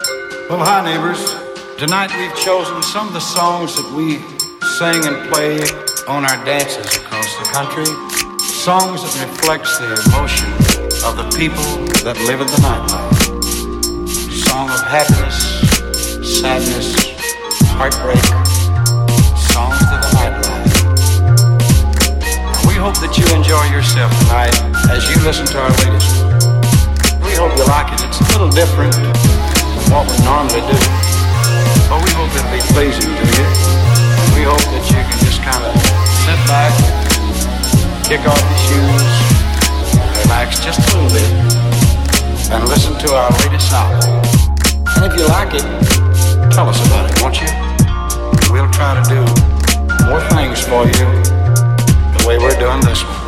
Well, hi, neighbors. Tonight we've chosen some of the songs that we sing and play on our dances across the country. Songs that reflects the emotion of the people that live in the nightlife. Song of happiness, sadness, heartbreak. Songs of the nightlife. We hope that you enjoy yourself tonight as you listen to our latest. We hope you like it. It's a little different from what we normally do, but we hope it'll be pleasing to you. We hope that you can just kind of sit back, kick off your shoes, relax just a little bit, and listen to our latest album. And if you like it, tell us about it, won't you? We'll try to do more things for you the way we're doing this one.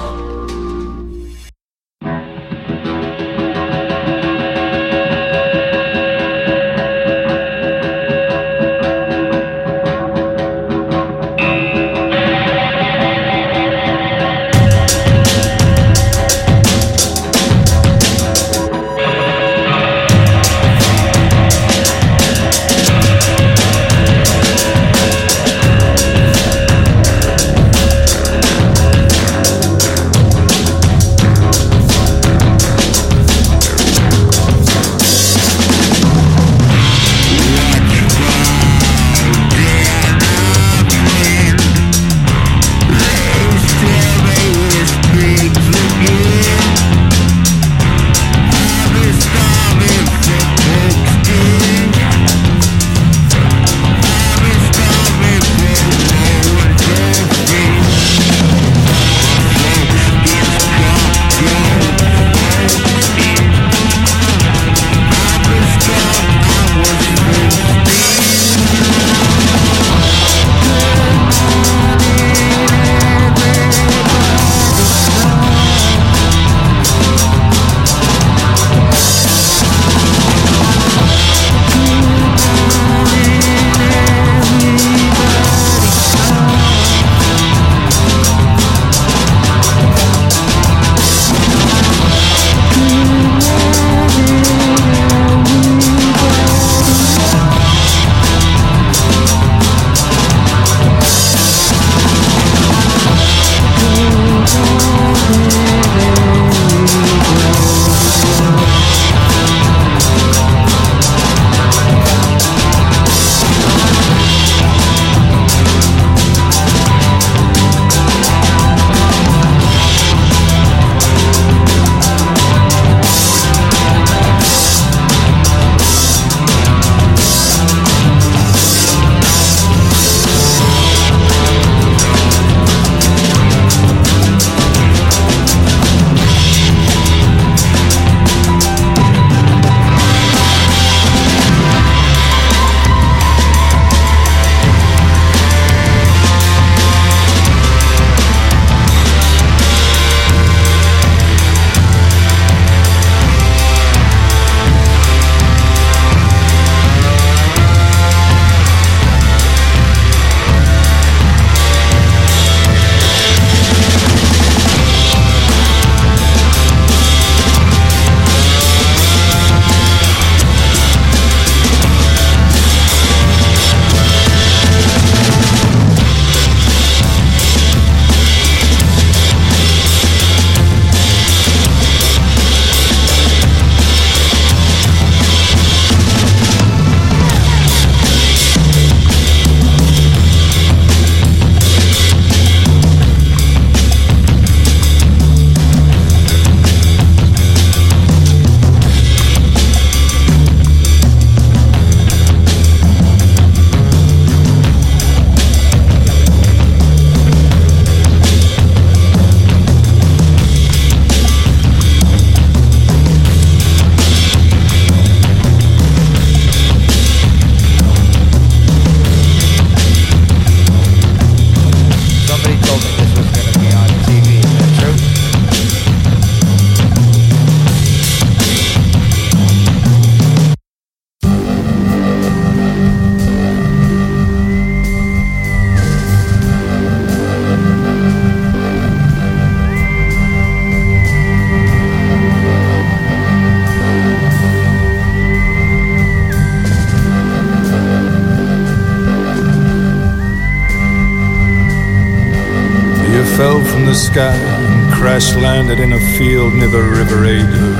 the sky and crash landed in a field near the River Adur.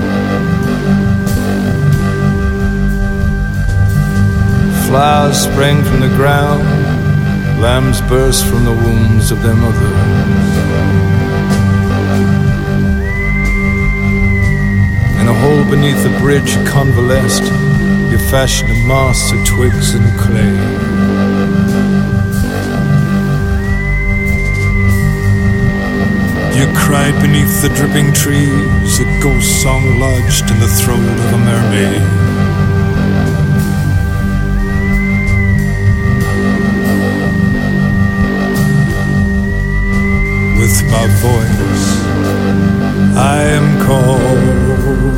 Flowers sprang from the ground, lambs burst from the wombs of their mothers. In a hole beneath the bridge convalesced, you fashioned a mast of twigs and clay. You cried beneath the dripping trees, a ghost song lodged in the throat of a mermaid. With my voice, I am calling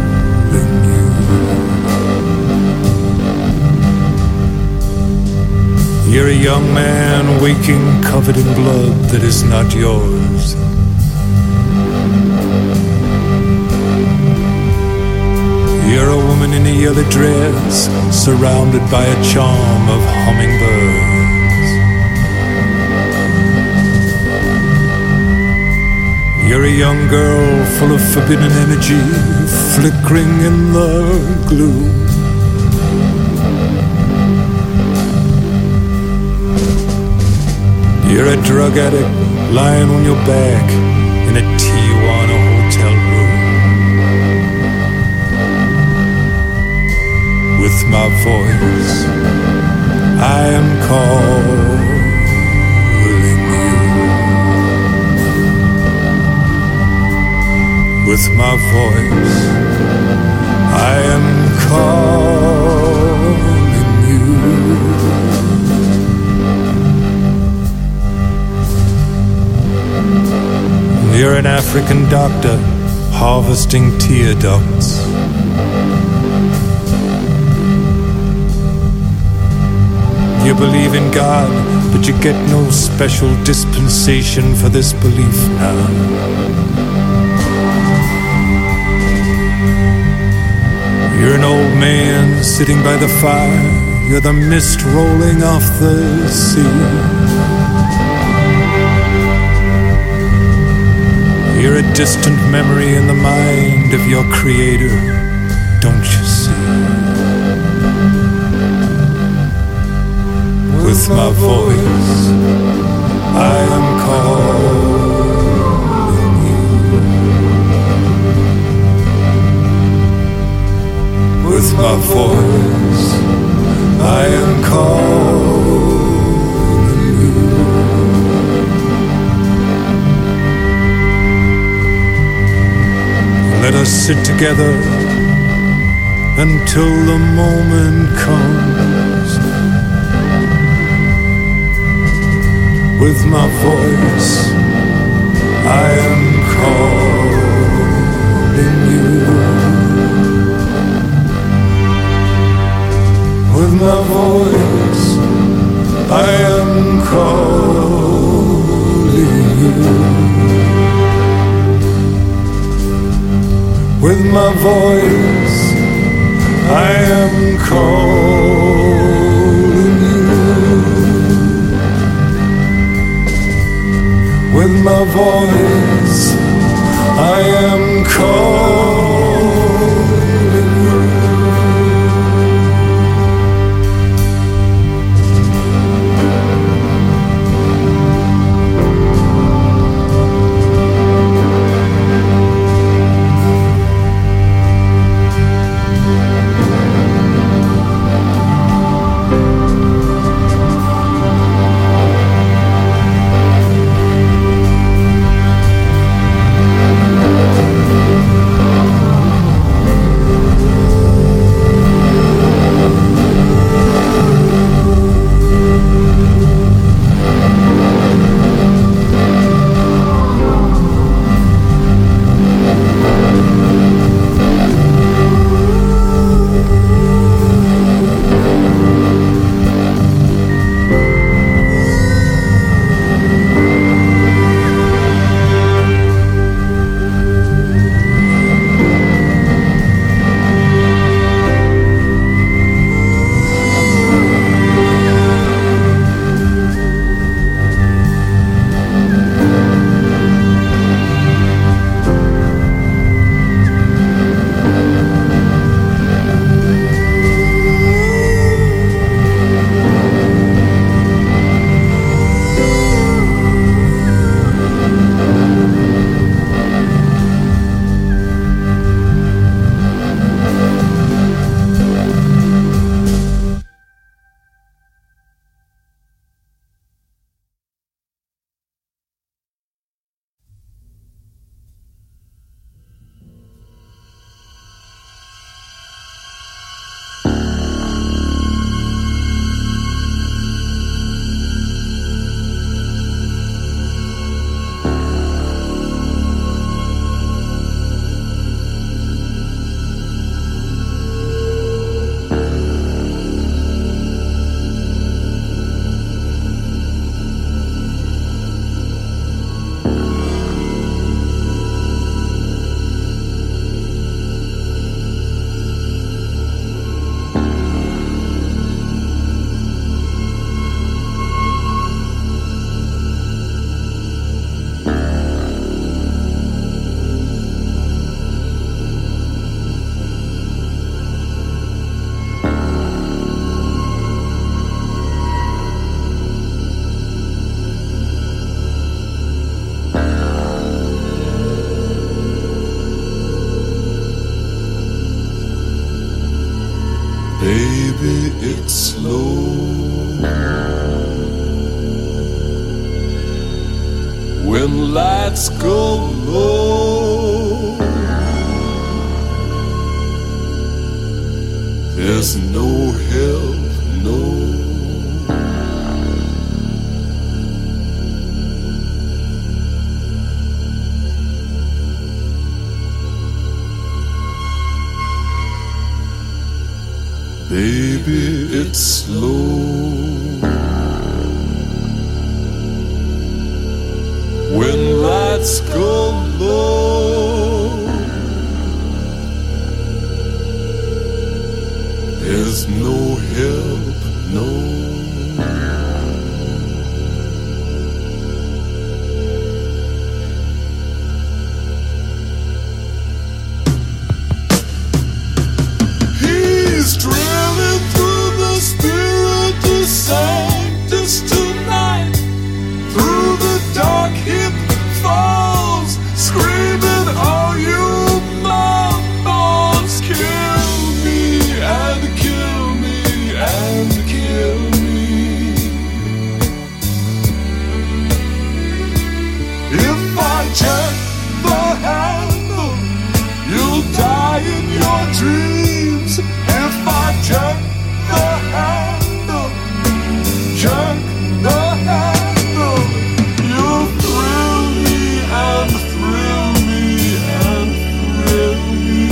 you. You're a young man waking covered in blood that is not yours. You're a woman in a yellow dress, surrounded by a charm of hummingbirds. You're a young girl full of forbidden energy, flickering in the gloom. You're a drug addict lying on your back in a Tijuana hotel room. With my voice, I am calling you. With my voice, I am calling you. You're an African doctor harvesting tear ducts. You believe in God, but you get no special dispensation for this belief now. You're an old man sitting by the fire. You're the mist rolling off the sea. You're a distant memory in the mind of your creator, don't you see? With my voice, I am calling you. With my voice, I am calling you. Let us sit together until the moment comes. With my voice, I am calling you. With my voice, I am calling you. With my voice, I am calling you. With my voice, I am calling you. Baby, it's slow. When lights go low, there's no help, no. Baby, it's slow. When lights go low, there's no help, no. He's drilling through the Spiritus Sanctus tonight, through the dark hip falls, screaming, "Oh, you mammals, kill me and kill me and kill me." If I check the handle, you'll die in your dreams. If I check the handle, check the handle, you'll thrill me and thrill me and thrill me.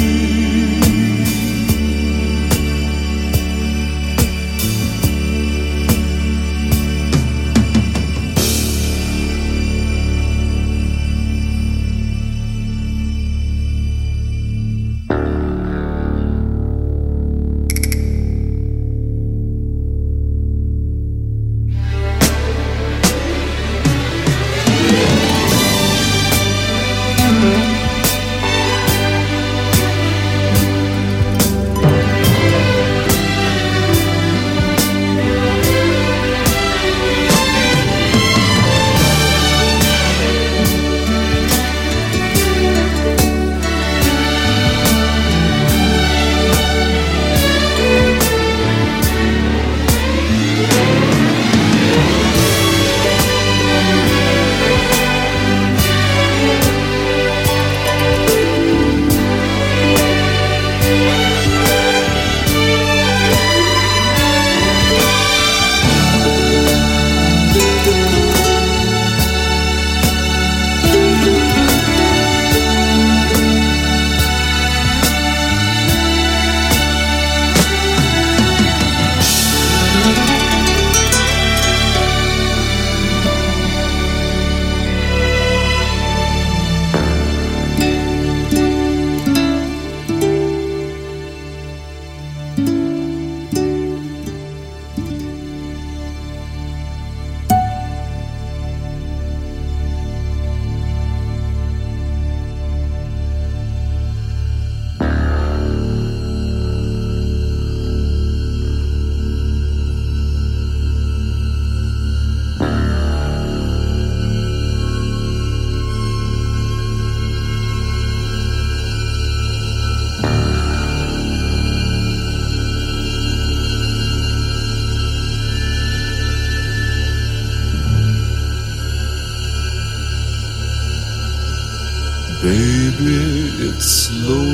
Baby, it's slow.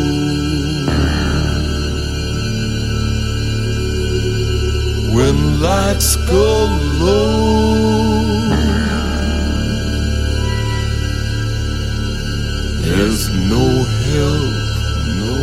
When lights go low, there's no help, no.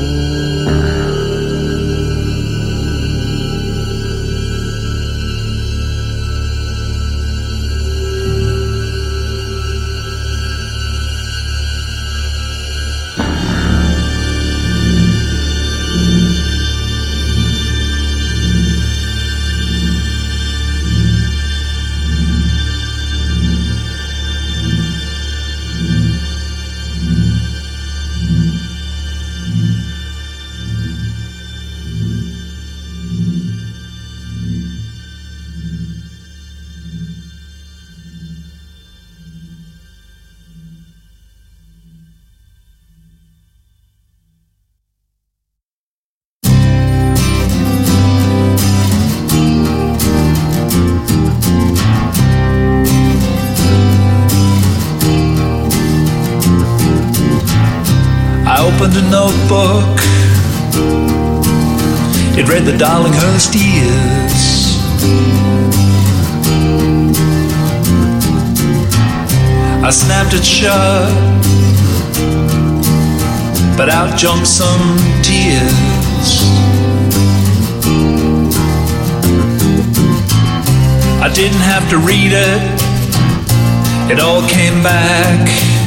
opened a notebook. It read the Darlinghurst years. I snapped it shut, but out jumped some tears. I didn't have to read it, it all came back.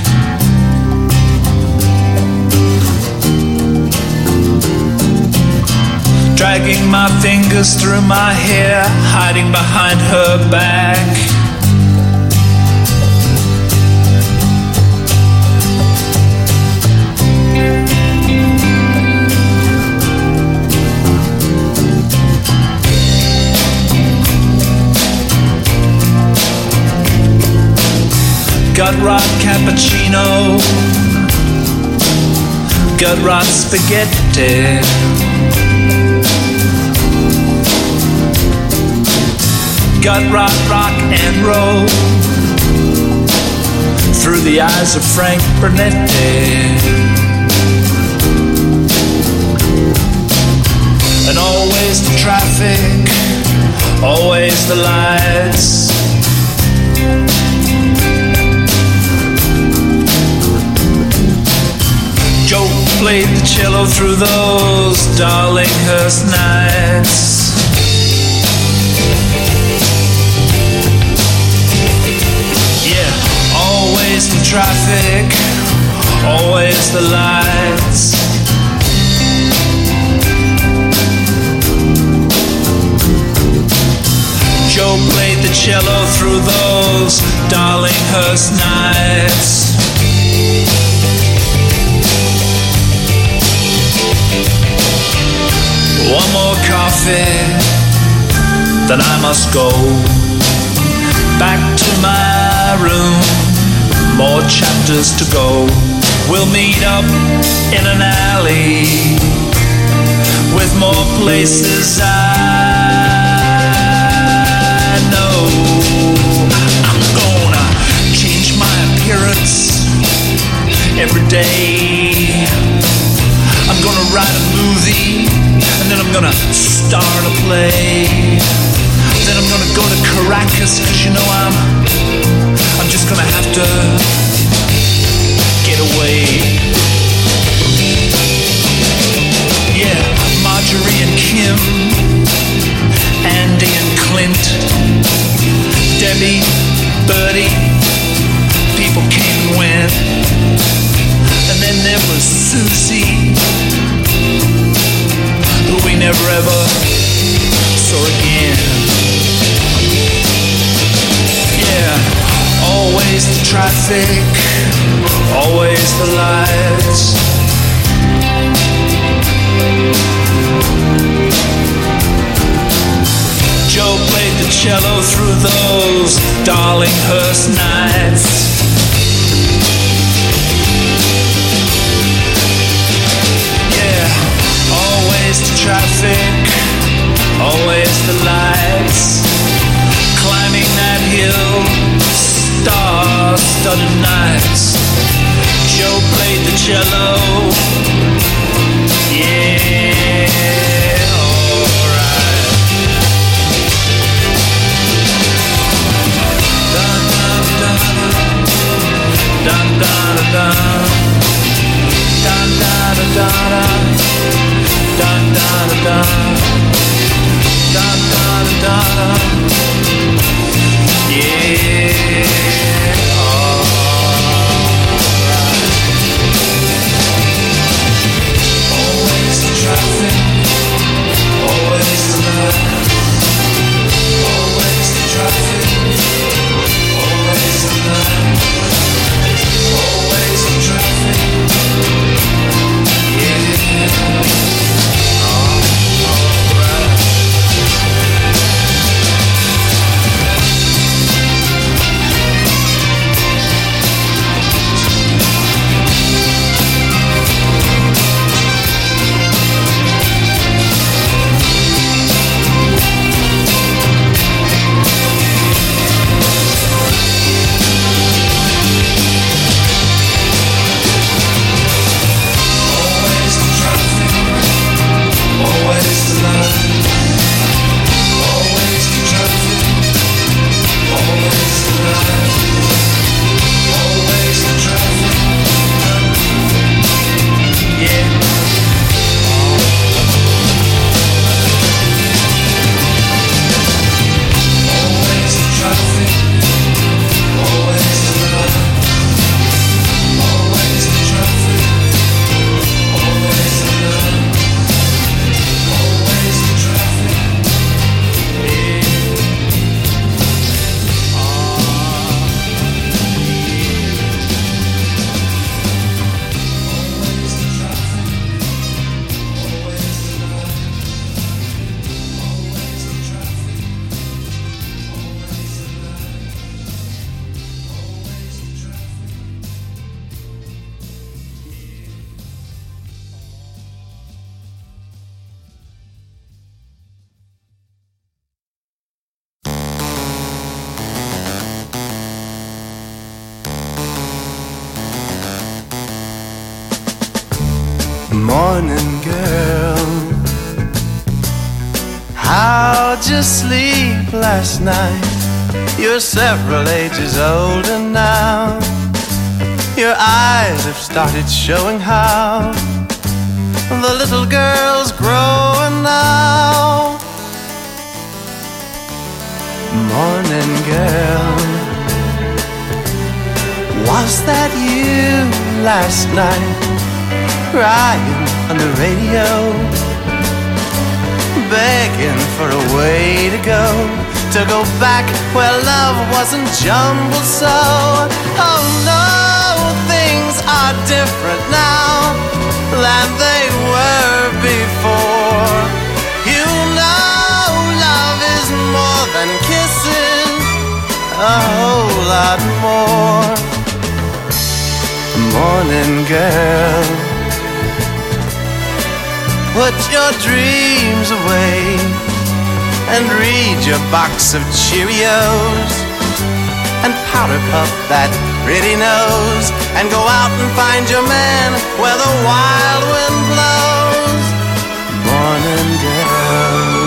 Dragging my fingers through my hair, hiding behind her back. Gut rot cappuccino, gut rot spaghetti. Gut rot rock and roll through the eyes of Frank Bernetti. And always the traffic, always the lights. Joe played the cello through those Darlinghurst nights. Always the traffic, always the lights. Joe played the cello through those Darlinghurst nights. One more coffee, then I must go back to my room. More chapters to go. We'll meet up in an alley with more places I know. I'm gonna change my appearance every day. I'm gonna write a movie, and then I'm gonna star in a play. Then I'm gonna go to Caracas, 'cause you know I'm just gonna have to get away. Yeah, Marjorie and Kim, Andy and Clint, Debbie, Bertie, people came and went. And then there was Susie, who we never ever saw again. Yeah, always the traffic, always the lights. Joe played the cello through those Darlinghurst nights. Yeah, always the traffic, always the lights. Climbing that hill, star-studded nights. Joe played the cello. Yeah, alright. Dun dun dun dun dun dun dun dun dun dun dun dun dun dun dun. Yeah, alright. Morning girl, how'd you sleep last night? You're several ages older now. Your eyes have started showing how the little girl's growing now. Morning girl, was that you last night, crying on the radio, begging for a way to go back where love wasn't jumbled so? Oh no, things are different now than they were before. You know love is more than kissing, a whole lot more. Morning girl, put your dreams away and read your box of Cheerios and powder puff that pretty nose and go out and find your man where the wild wind blows. Morning girl.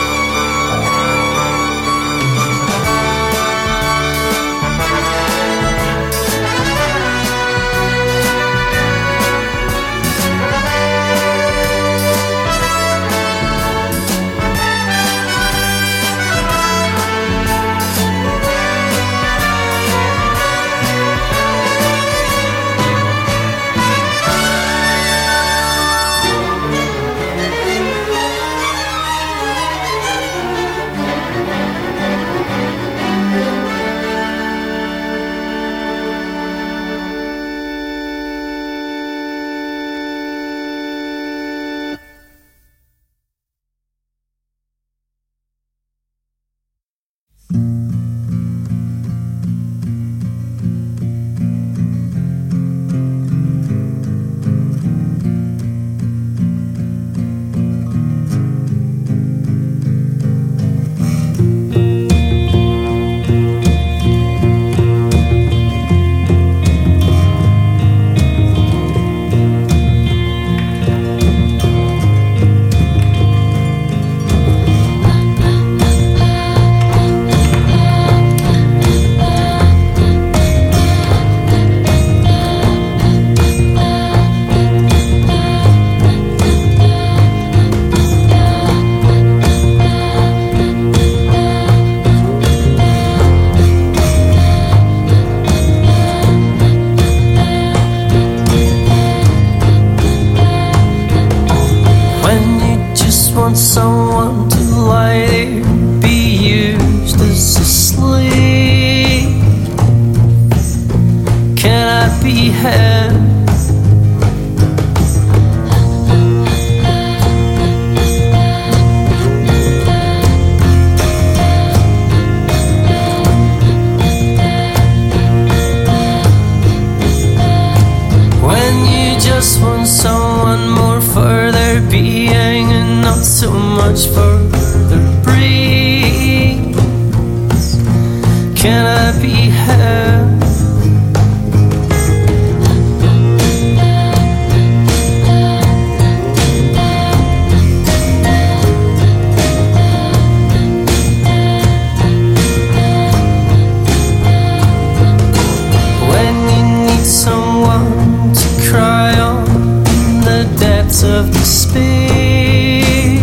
Someone to lie there, be used as a slave. Can I be had? When you just want someone more for their being and not so much for their breeze. Can I be had? When you need someone to cry on the depths of despair,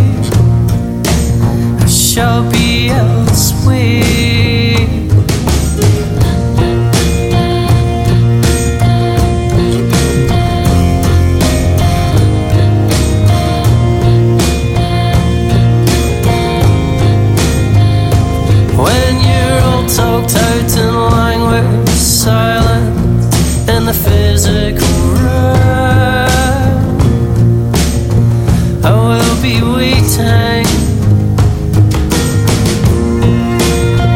I shall be elsewhere. When you're all talked out and language silent in the physical realm, I will be waiting.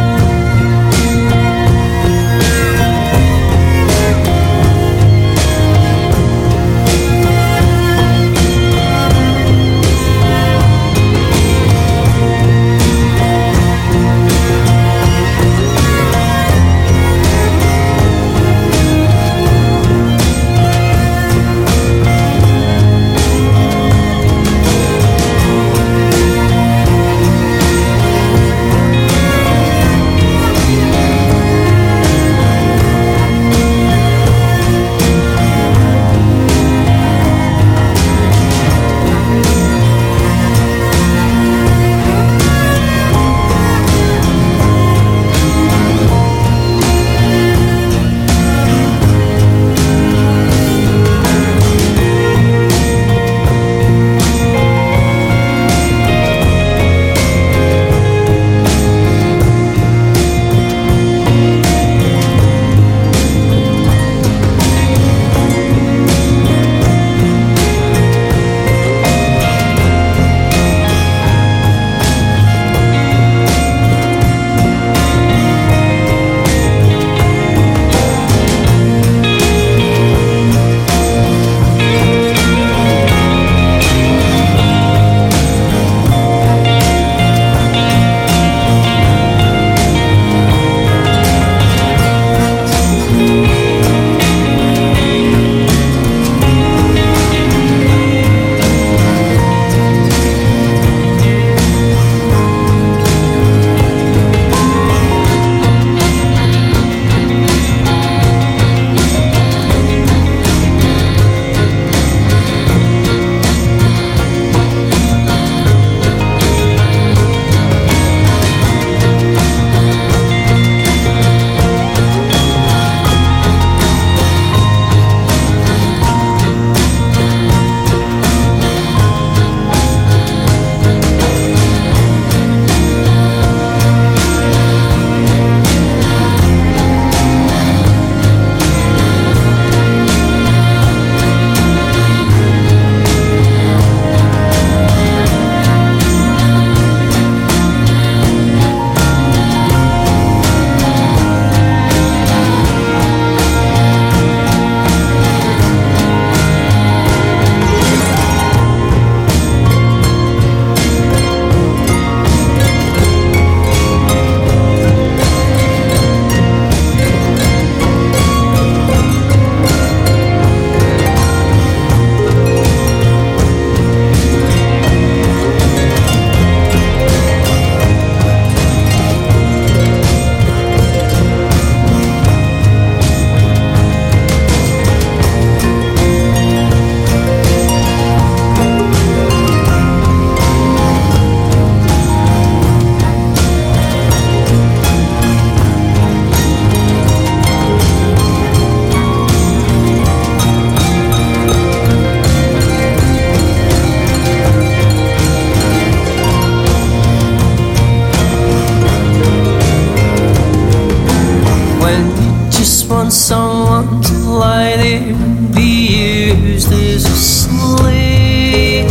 want someone to lie there and be used as a slave.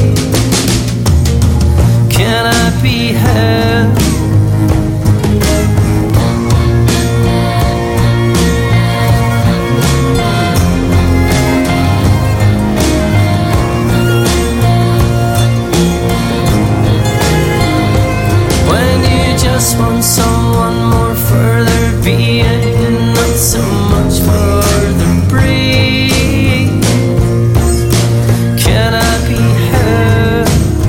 Can I be held? When you just want someone more further being and not so much further breathe. Can I be held?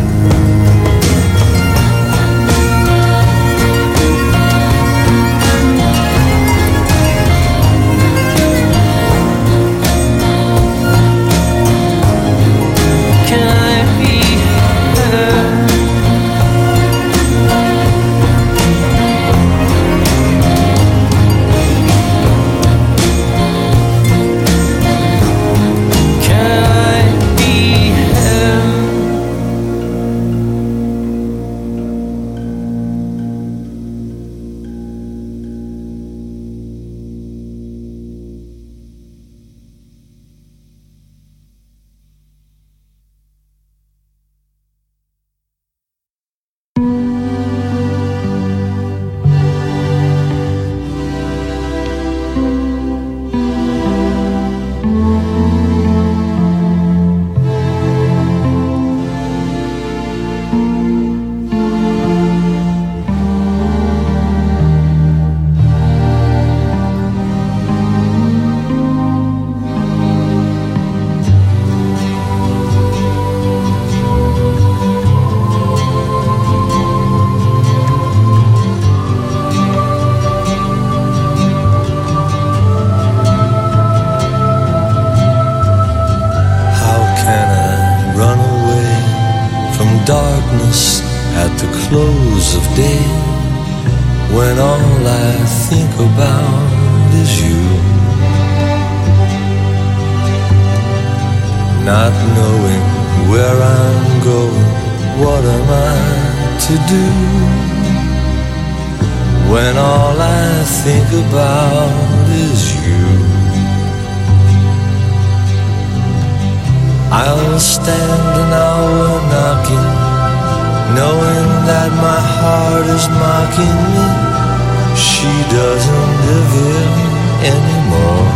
Can I be held? Can I be held? How can I run away from darkness at the close of day when all I think about is you? Not knowing where I'm going, what am I to do when all I think about is you? I'll stand an hour knocking, knowing that my heart is mocking me. She doesn't live here anymore.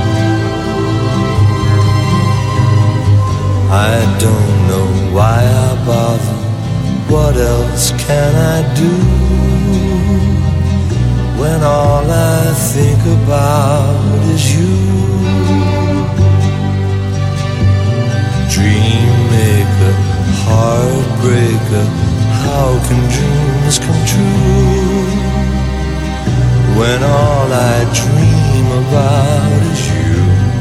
I don't know why I bother. What else can I do when all I think about is you? Dream maker, heartbreaker, how can dreams come true when all I dream about is you?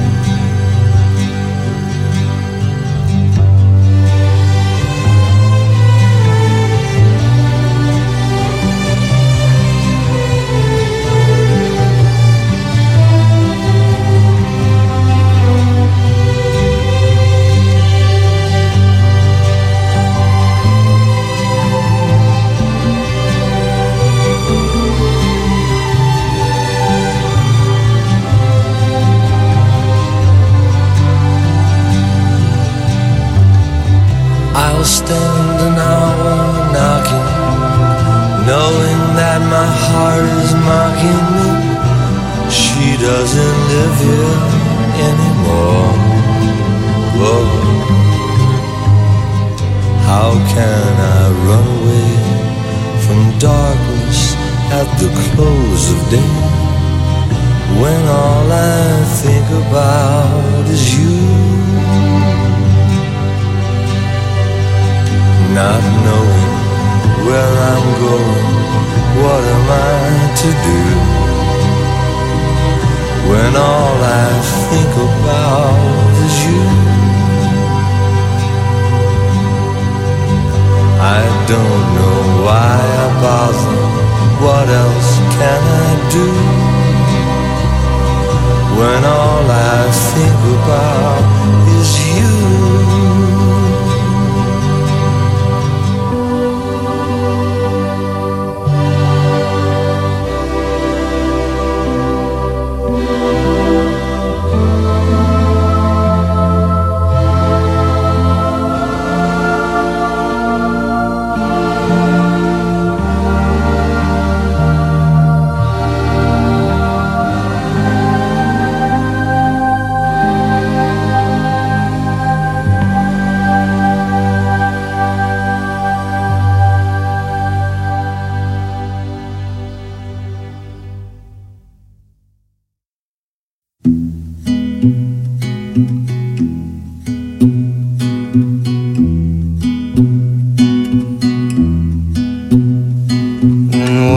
I'll stand an hour knocking, knowing that my heart is mocking me. She doesn't live here anymore. Whoa. How can I run away from darkness at the close of day when all I think about is you? Not knowing where I'm going, what am I to do when all I think about is you? I don't know why I bother. What else can I do when all I think about is you?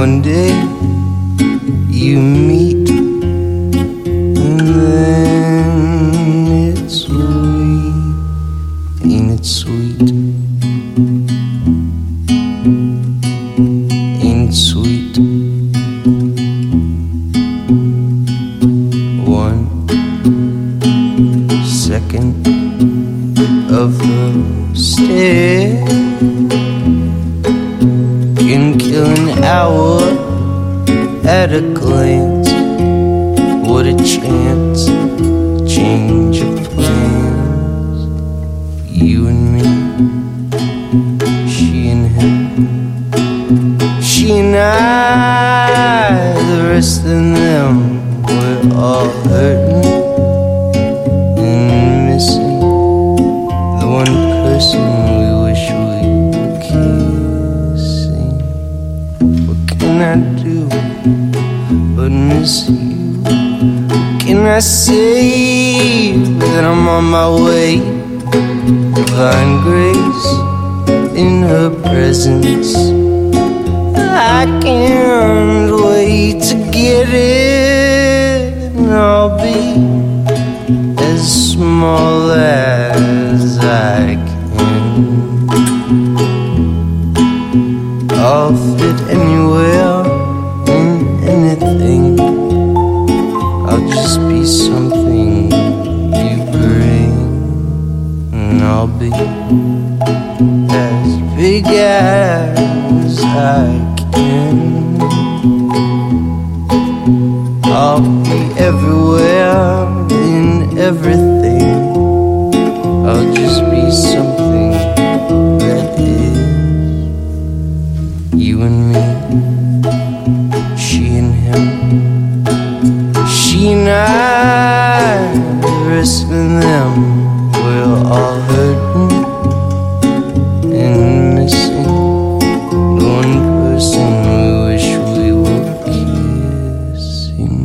one day you meet, and then it's sweet. Ain't it sweet? Ain't it sweet? One second of the stare can kill an hour at a glance. What a chance, change of plans. You and me, she and him, she and I, the rest of them, we're all hurting and missing the one person we wish we were kissing. What can I do but miss you? Can I say that I'm on my way? Divine grace in her presence, I can't wait to get it, and I'll be as small as I can. I'll fit anywhere in anything. I'll just be something you bring, and I'll be as big as I can. I'll be everywhere in everything. I'll just be something that is. You and me, she and him, she and I, the rest of them, we're all hurting and missing the one person we wish we were kissing.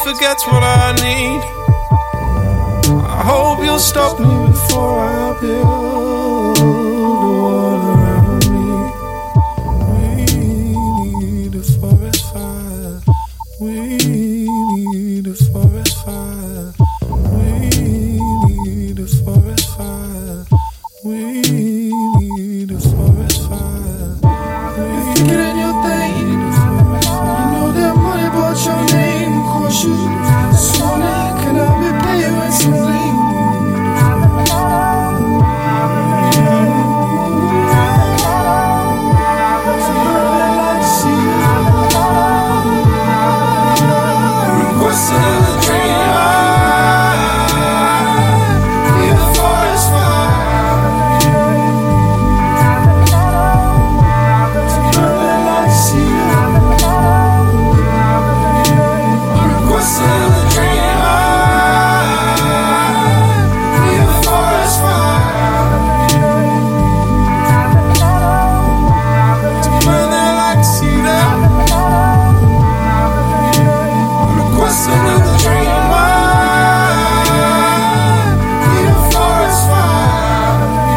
forgets what I need. I hope you'll stop me before I build a wall around me. We need a forest fire. We need a forest fire. We need a forest fire. We need a forest fire. If you get in your thing, you know that money bought your name. Of course you sworn it. Can I be paid with something? Request another dream. Leave the forest fire. Request another dream. Leave the forest fire. Man, they like to see that. Request another dream. Leave the forest fire.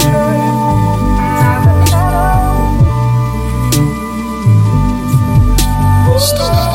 Stop.